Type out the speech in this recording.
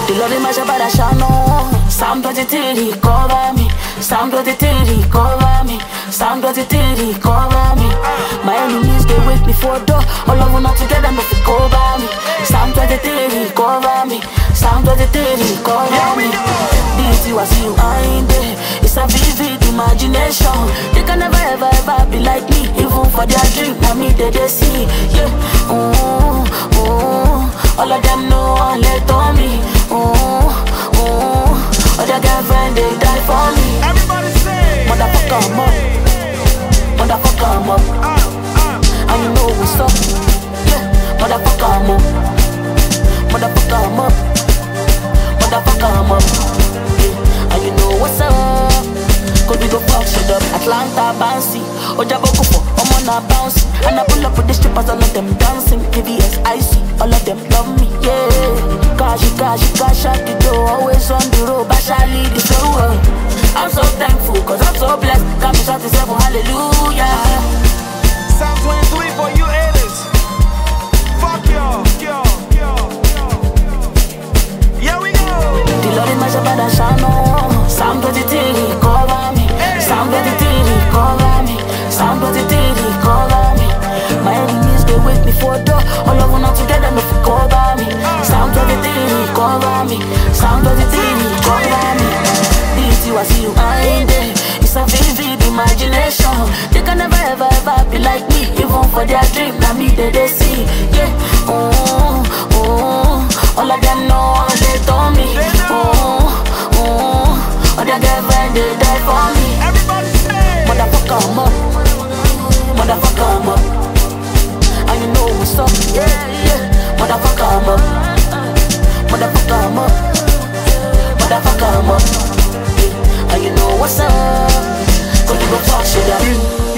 The Lord in my Shabbat, I shall know. Psalm 23, cover me. Psalm 23, cover me. Psalm 23, cover me. My enemies, they wait me for a door. All of them not together, but they cover me. Psalm 23, cover me. Psalm 23, cover me. This you, I see you, I ain't there. It's a vivid imagination. They can never, ever, ever be like me. Even for their dream, now me, they see. Yeah, all of them know one let on me. All their girlfriend, they die for me. Everybody say, motherfucker, I'm up. Motherfucker, I'm up. And you know what's up. Yeah, motherfucker, I'm up. Motherfucker, I'm up. Motherfucker, I'm up. Yeah, and you know what's up. Cause we go fuck shit up. Atlanta, bouncy. Ojabo Kufo, I'm on a bouncy. And I pull up with the strippers, all of them dancing. KVS, icy, all of them love me, yeah. Cash out the door, always on the road. Basha lead the flow. I'm so thankful, cause I'm so blessed. Got me shot to seven, hallelujah. Psalm 23 for you haters. Fuck y'all. Here we go. The Lord in my Shabbat, I shall know. Psalm 23, cover me. Psalm 23, cover me. Psalm 23, cover me. My enemies, they wait me for a door. All of them not together, no for cover me. Psalm 23, cover me. Psalm 23, cover me. This you, I see you, I ain't there. It's a vivid imagination. They can never, ever, ever be like me. Even for their dream, now me, they see. Yeah, all of them know all they told me. All their girlfriend, they die for me. Everybody say, motherfucker, I'm up. Motherfucker, I'm up. And you know what's up. Yeah. Motherfucker, I'm up. Motherfucker, I'm up. Motherfucker, I'm up. Yeah. And you know what's up. Cause you go fuck shit up.